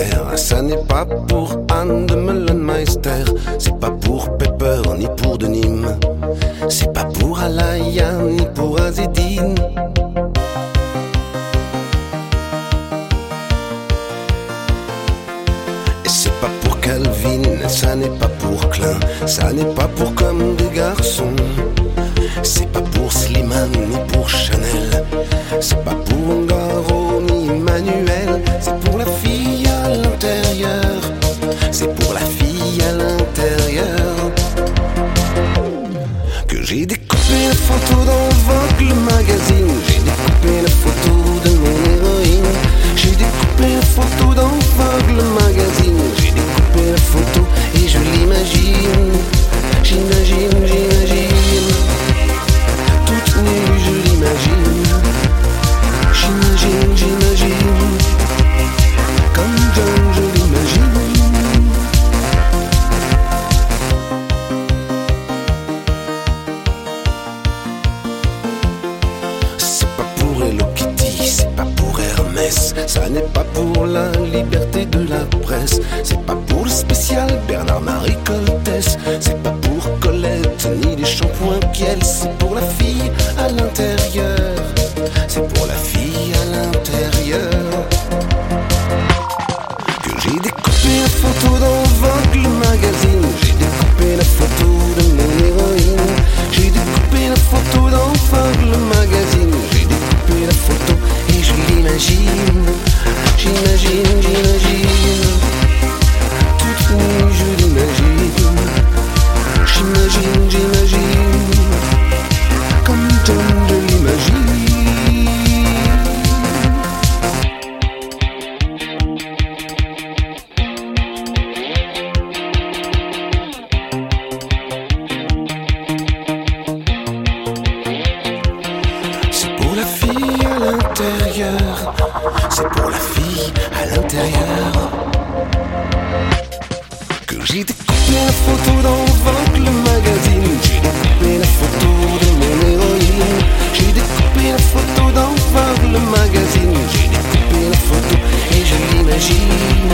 faire. Ça n'est pas pour Anne de Meulenmeister, c'est pas pour Pepper ni pour de Nîmes, c'est pas pour Alaya ni pour Azedine. Et c'est pas pour Calvin, ça n'est pas pour Klein, ça n'est pas pour Comme des garçons, c'est pas pour Slimane ni pour Chanel, c'est pas pour Ungaro ni Emmanuel, c'est pour la fille à l'intérieur, c'est pour la fille à l'intérieur. Que j'ai découpé la photo dans Vogue le magazine, j'ai découpé la photo de mon héroïne, j'ai découpé la photo dans Vogue le magazine, j'ai découpé la photo et je l'imagine, j'imagine, j'imagine, toute nue je l'imagine, j'imagine, j'imagine, comme John je l'imagine. C'est pas pour Hello Kitty, c'est pas pour Hermès, ça n'est pas pour la liberté de la presse, c'est pas pour le spécial Bernard-Marie Coltès, c'est pas pour Colette ni les shampoings Kiel, c'est pour la fille à l'intérieur, c'est pour la fille à l'intérieur. Que j'ai découpé la photo dans Vogue le magazine, j'ai découpé la photo de mon héroïne, j'ai découpé la photo dans Vogue le magazine, j'ai découpé la photo et je l'imagine, j'imagine, j'imagine, toute nue je l'imagine, j'imagine, j'imagine, comme Tom je l'imagine. C'est pour la fille à l'intérieur, c'est pour la fille à l'intérieur. Que j'ai découpé la photo dans Vogue le magazine, j'ai découpé la photo de mon héroïne, j'ai découpé la photo dans Vogue le magazine, j'ai découpé la photo et je l'imagine,